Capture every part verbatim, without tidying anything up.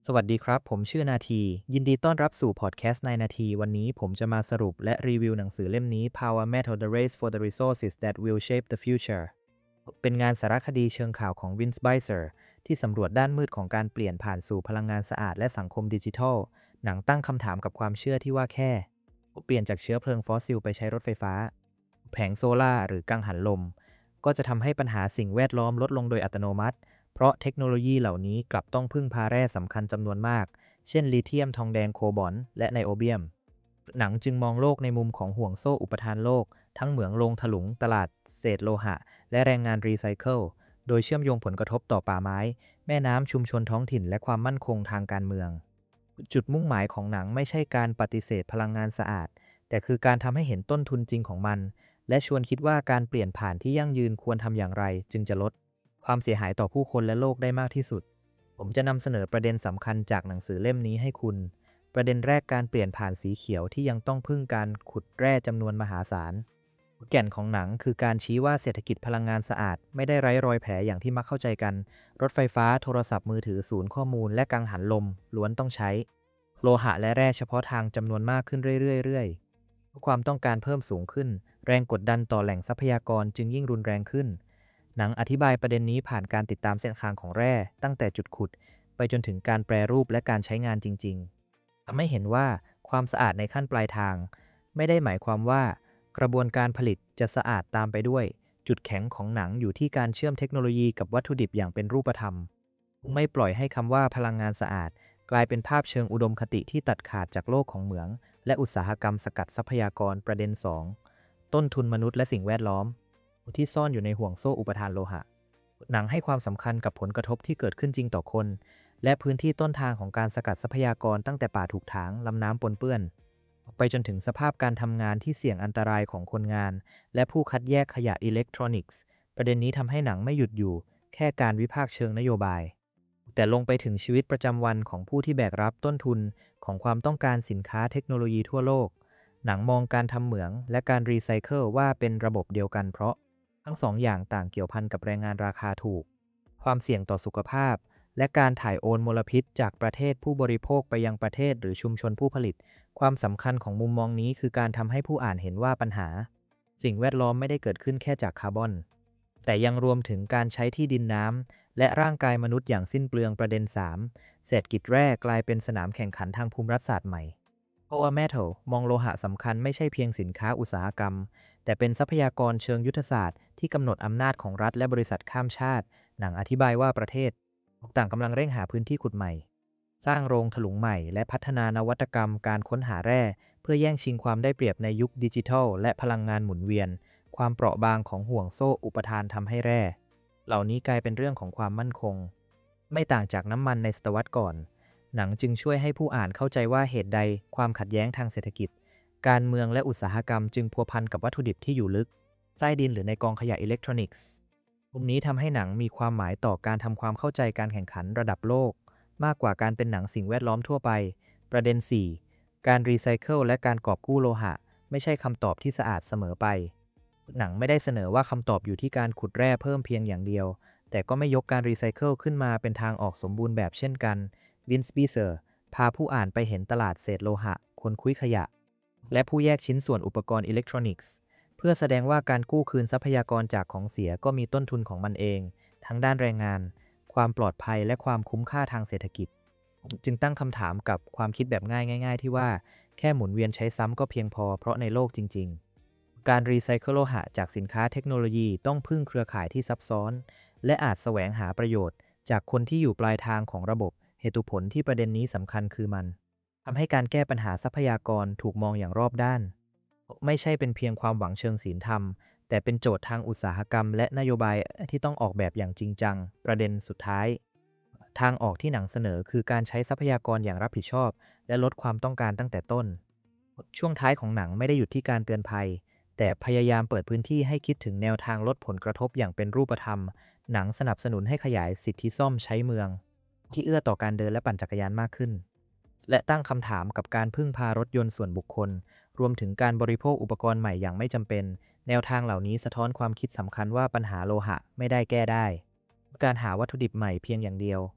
สวัสดีครับผมชื่อนาทียินดีต้อนรับสู่พอดแคสต์ในนาทีวันนี้ผมจะมาสรุปและรีวิวหนังสือเล่มนี้ Power Metal The Race for the Resources That Will Shape the Future เป็นงานสารคดีเชิงข่าวของ Vince Bicer ที่สำรวจด้านมืดของการเปลี่ยนผ่านสู่พลังงานสะอาดและสังคมดิจิทัลหนังตั้งคำถามกับความเชื่อที่ว่าแค่เปลี่ยนจากเชื้อเพลิงฟอสซิลไปใช้รถไฟฟ้าแผงโซล่าร์หรือกังหันลมก็จะทำให้ปัญหาสิ่งแวดล้อมลดลงโดยอัตโนมัติเพราะเทคโนโลยีเหล่านี้กลับต้องพึ่งพาแร่สำคัญจำนวนมากเช่นลิเธียมทองแดงโคบอลต์และไนโอเบียมหนังจึงมองโลกในมุมของห่วงโซ่อุปทานโลกทั้งเหมืองโลงถลุงตลาดเศษโลหะและแรงงานรีไซเคิลโดยเชื่อมโยงผลกระทบต่อป่าไม้แม่น้ำชุมชนท้องถิ่นและความมั่นคงทางการเมืองจุดมุ่งหมายของหนังไม่ใช่การปฏิเสธพลังงานสะอาดแต่คือการทำให้เห็นต้นทุนจริงของมันและชวนคิดว่าการเปลี่ยนผ่านที่ยั่งยืนควรทำอย่างไรจึงจะลดความเสียหายต่อผู้คนและโลกได้มากที่สุดผมจะนำเสนอประเด็นสำคัญจากหนังสือเล่มนี้ให้คุณประเด็นแรกการเปลี่ยนผ่านสีเขียวที่ยังต้องพึ่งการขุดแร่จำนวนมหาศาลแก่นของหนังคือการชี้ว่าเศรษฐกิจพลังงานสะอาดไม่ได้ไร้รอยแผลอย่างที่มักเข้าใจกันรถไฟฟ้าโทรศัพท์มือถือศูนย์ข้อมูลและกังหันลมล้วนต้องใช้โลหะและแร่เฉพาะทางจำนวนมากขึ้นเรื่อยๆความต้องการเพิ่มสูงขึ้นแรงกดดันต่อแหล่งทรัพยากรจึงยิ่งรุนแรงขึ้นหนังอธิบายประเด็นนี้ผ่านการติดตามเส้นทางของแร่ตั้งแต่จุดขุดไปจนถึงการแปรรูปและการใช้งานจริงๆทำให้เห็นว่าความสะอาดในขั้นปลายทางไม่ได้หมายความว่ากระบวนการผลิตจะสะอาดตามไปด้วยจุดแข็งของหนังอยู่ที่การเชื่อมเทคโนโลยีกับวัตถุดิบอย่างเป็นรูปธรรมไม่ปล่อยให้คำว่าพลังงานสะอาดกลายเป็นภาพเชิงอุดมคติที่ตัดขาดจากโลกของเหมืองและอุตสาหกรรมสกัดทรัพยากรประเด็นสองต้นทุนมนุษย์และสิ่งแวดล้อมที่ซ่อนอยู่ในห่วงโซ่อุปทานโลหะหนังให้ความสำคัญกับผลกระทบที่เกิดขึ้นจริงต่อคนและพื้นที่ต้นทางของการสกัดทรัพยากรตั้งแต่ป่าถูกถางลำน้ำปนเปื้อนไปจนถึงสภาพการทำงานที่เสี่ยงอันตรายของคนงานและผู้คัดแยกขยะอิเล็กทรอนิกส์ประเด็นนี้ทำให้หนังไม่หยุดอยู่แค่การวิพากษ์เชิงนโยบายแต่ลงไปถึงชีวิตประจำวันของผู้ที่แบกรับต้นทุนของความต้องการสินค้าเทคโนโลยีทั่วโลกหนังมองการทำเหมืองและการรีไซเคิลว่าเป็นระบบเดียวกันเพราะทั้งสองอย่างต่างเกี่ยวพันกับแรงงานราคาถูกความเสี่ยงต่อสุขภาพและการถ่ายโอนมลพิษจากประเทศผู้บริโภคไปยังประเทศหรือชุมชนผู้ผลิตความสำคัญของมุมมองนี้คือการทำให้ผู้อ่านเห็นว่าปัญหาสิ่งแวดล้อมไม่ได้เกิดขึ้นแค่จากคาร์บอนแต่ยังรวมถึงการใช้ที่ดินน้ำและร่างกายมนุษย์อย่างสิ้นเปลืองประเด็นสามเศรษฐกิจแร่กลายเป็นสนามแข่งขันทางภูมิรัฐศาสตร์ใหม่เพราะว่า Metal มองโลหะสำคัญไม่ใช่เพียงสินค้าอุตสาหกรรมแต่เป็นทรัพยากรเชิงยุทธศาสตร์ที่กำหนดอำนาจของรัฐและบริษัทข้ามชาติหนังอธิบายว่าประเทศต่างกำลังเร่งหาพื้นที่ขุดใหม่สร้างโรงถลุงใหม่และพัฒนานวัตกรรมการค้นหาแร่เพื่อแย่งชิงความได้เปรียบในยุคดิจิทัลและพลังงานหมุนเวียนความเปราะบางของห่วงโซ่อุปทานทำให้แร่เหล่านี้กลายเป็นเรื่องของความมั่นคงไม่ต่างจากน้ำมันในศตวรรษก่อนหนังจึงช่วยให้ผู้อ่านเข้าใจว่าเหตุใดความขัดแย้งทางเศรษฐกิจการเมืองและอุตสาหกรรมจึงพัวพันกับวัตถุดิบที่อยู่ลึกใต้ดินหรือในกองขยะอิเล็กทรอนิกส์ตรงนี้ทำให้หนังมีความหมายต่อการทำความเข้าใจการแข่งขันระดับโลกมากกว่าการเป็นหนังสิ่งแวดล้อมทั่วไปประเด็นสี่การรีไซเคิลและการกอบกู้โลหะไม่ใช่คำตอบที่สะอาดเสมอไปหนังไม่ได้เสนอว่าคำตอบอยู่ที่การขุดแร่เพิ่มเพียงอย่างเดียวแต่ก็ไม่ยกการรีไซเคิลขึ้นมาเป็นทางออกสมบูรณ์แบบเช่นกันวินส์บีเซอร์พาผู้อ่านไปเห็นตลาดเศษโลหะคนคุ้ยขยะและผู้แยกชิ้นส่วนอุปกรณ์อิเล็กทรอนิกส์เพื่อแสดงว่าการกู้คืนทรัพยากรจากของเสียก็มีต้นทุนของมันเองทั้งด้านแรงงานความปลอดภัยและความคุ้มค่าทางเศรษฐกิจจึงตั้งคำถามกับความคิดแบบง่ายๆที่ว่าแค่หมุนเวียนใช้ซ้ำก็เพียงพอเพราะในโลกจริงๆการรีไซเคิลโลหะจากสินค้าเทคโนโลยีต้องพึ่งเครือข่ายที่ซับซ้อนและอาจแสวงหาประโยชน์จากคนที่อยู่ปลายทางของระบบเหตุผลที่ประเด็นนี้สำคัญคือมันทำให้การแก้ปัญหาทรัพยากรถูกมองอย่างรอบด้านไม่ใช่เป็นเพียงความหวังเชิงศีลธรรมแต่เป็นโจทย์ทางอุตสาหกรรมและนโยบายที่ต้องออกแบบอย่างจริงจังประเด็นสุดท้ายทางออกที่หนังเสนอคือการใช้ทรัพยากรอย่างรับผิดชอบและลดความต้องการตั้งแต่ต้นช่วงท้ายของหนังไม่ได้หยุดที่การเตือนภัยแต่พยายามเปิดพื้นที่ให้คิดถึงแนวทางลดผลกระทบอย่างเป็นรูปธรรมหนังสนับสนุนให้ขยายสิทธิซ่อมใช้เมืองที่เอื้อต่อการเดินและปั่นจักรยานมากขึ้นและตั้งคำถามกับการพึ่งพารถยนต์ส่วนบุคคลรวมถึงการบริโภคอุปกรณ์ใหม่อย่างไม่จำเป็นแนวทางเหล่านี้สะท้อนความคิดสำคัญว่าปัญหาโลหะไม่ได้แก้ได้การหาวัตถุดิบใหม่เพียงอย่างเดียว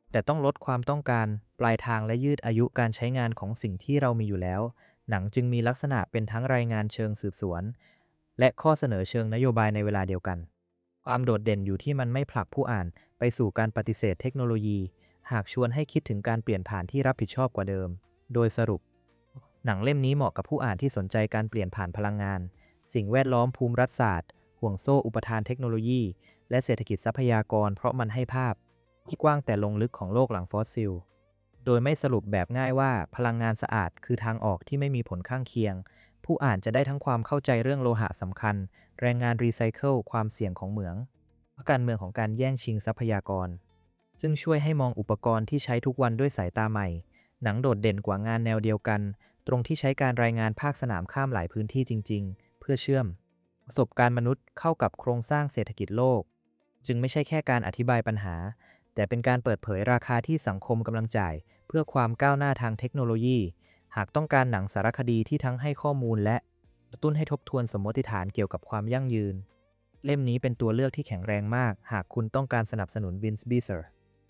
แต่ต้องลดความต้องการปลายทางและยืดอายุการใช้งานของสิ่งที่เรามีอยู่แล้ว หนังจึงมีลักษณะเป็นทั้งรายงานเชิงสืบสวนและข้อเสนอเชิงนโยบายในเวลาเดียวกัน ความโดดเด่นอยู่ที่มันไม่ผลักผู้อ่านไปสู่การปฏิเสธเทคโนโลยี หากชวนให้คิดถึงการเปลี่ยนผ่านที่รับผิดชอบกว่าเดิม โดยสรุป หนังเล่มนี้เหมาะกับผู้อ่านที่สนใจการเปลี่ยนผ่านพลังงาน สิ่งแวดล้อมภูมิรัฐศาสตร์ห่วงโซ่อุปทานเทคโนโลยี และเศรษฐกิจทรัพยากรเพราะมันให้ภาพที่กว้างแต่ลงลึกของโลกหลังฟอสซิล โดยไม่สรุปแบบง่ายว่าพลังงานสะอาดคือทางออกที่ไม่มีผลข้างเคียง ผู้อ่านจะได้ทั้งความเข้าใจเรื่องโลหะสำคัญ แรงงานรีไซเคิลความเสี่ยงของเหมืองและการเมืองของการแย่งชิงทรัพยากร ซึ่งช่วยให้มองอุปกรณ์ที่ใช้ทุกวันด้วยสายตาใหม่ หนังโดดเด่นกว่างานแนวเดียวกัน ตรงที่ใช้การรายงานภาคสนามข้ามหลายพื้นที่จริงๆ เพื่อเชื่อมประสบการณ์มนุษย์เข้ากับโครงสร้างเศรษฐกิจโลก จึงไม่ใช่แค่การอธิบายปัญหา แต่เป็นการเปิดเผยราคาที่สังคมกำลังจ่ายเพื่อความก้าวหน้าทางเทคโนโลยี หากต้องการหนังสารคดีที่ทั้งให้ข้อมูลและกระตุ้นให้ทบทวนสมมติฐานเกี่ยวกับความยั่งยืน เล่มนี้เป็นตัวเลือกที่แข็งแรงมาก หากคุณต้องการสนับสนุนวินส์ บีเซอร์